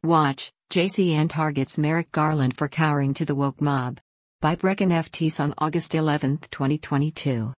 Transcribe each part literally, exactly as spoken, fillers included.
Watch, J C N targets Merrick Garland for cowering to the woke mob. By Brecken F. Teese on August eleventh, twenty twenty-two.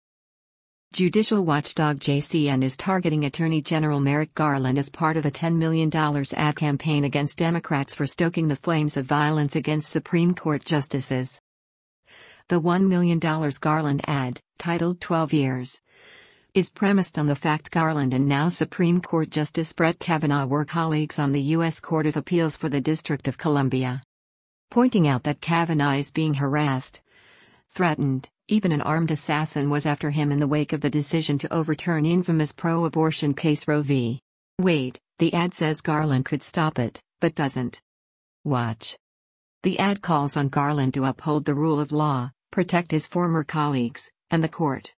Judicial watchdog J C N is targeting Attorney General Merrick Garland as part of a ten million dollars ad campaign against Democrats for stoking the flames of violence against Supreme Court justices. The one million dollars Garland ad, titled twelve years, is premised on the fact Garland and now Supreme Court Justice Brett Kavanaugh were colleagues on the U S Court of Appeals for the District of Columbia. Pointing out that Kavanaugh is being harassed, threatened, even an armed assassin was after him in the wake of the decision to overturn infamous pro-abortion case Roe v. Wade, the ad says Garland could stop it, but doesn't. Watch. The ad calls on Garland to uphold the rule of law, protect his former colleagues, and the court.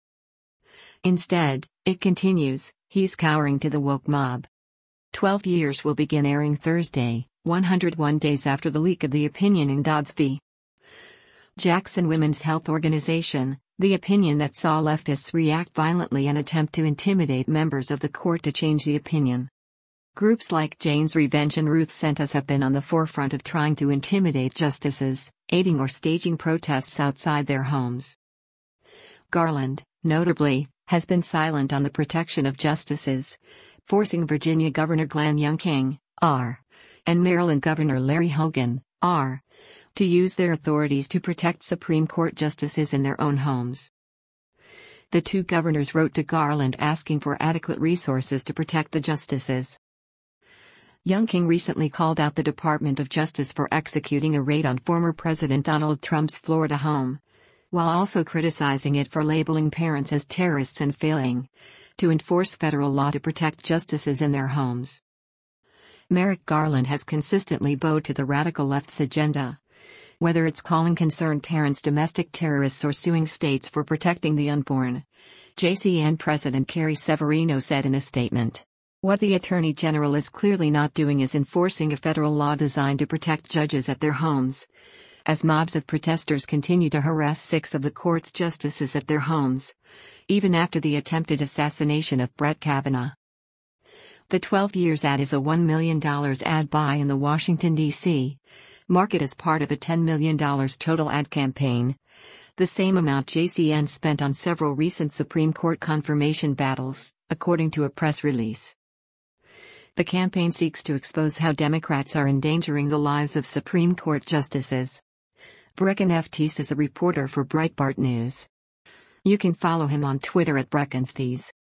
Instead, it continues, he's cowering to the woke mob. twelve years will begin airing Thursday, one hundred one days after the leak of the opinion in Dobbs v. Jackson Women's Health Organization, the opinion that saw leftists react violently and attempt to intimidate members of the court to change the opinion. Groups like Jane's Revenge and Ruth Sent Us have been on the forefront of trying to intimidate justices, aiding or staging protests outside their homes. Garland, notably, has been silent on the protection of justices, forcing Virginia Governor Glenn Youngkin, R. and Maryland Governor Larry Hogan, R. to use their authorities to protect Supreme Court justices in their own homes. The two governors wrote to Garland asking for adequate resources to protect the justices. Youngkin recently called out the Department of Justice for executing a raid on former President Donald Trump's Florida home, while also criticizing it for labeling parents as terrorists and failing to enforce federal law to protect justices in their homes. Merrick Garland has consistently bowed to the radical left's agenda, whether it's calling concerned parents domestic terrorists or suing states for protecting the unborn. J C N President Carrie Severino said in a statement, "What the Attorney General is clearly not doing is enforcing a federal law designed to protect judges at their homes, as mobs of protesters continue to harass six of the court's justices at their homes, even after the attempted assassination of Brett Kavanaugh." The twelve years ad is a one million dollars ad buy in the Washington, D C market as part of a ten million dollars total ad campaign, the same amount J C N spent on several recent Supreme Court confirmation battles, according to a press release. The campaign seeks to expose how Democrats are endangering the lives of Supreme Court justices. Brecken F. Teese is a reporter for Breitbart News. You can follow him on Twitter at Brecken F. Teese.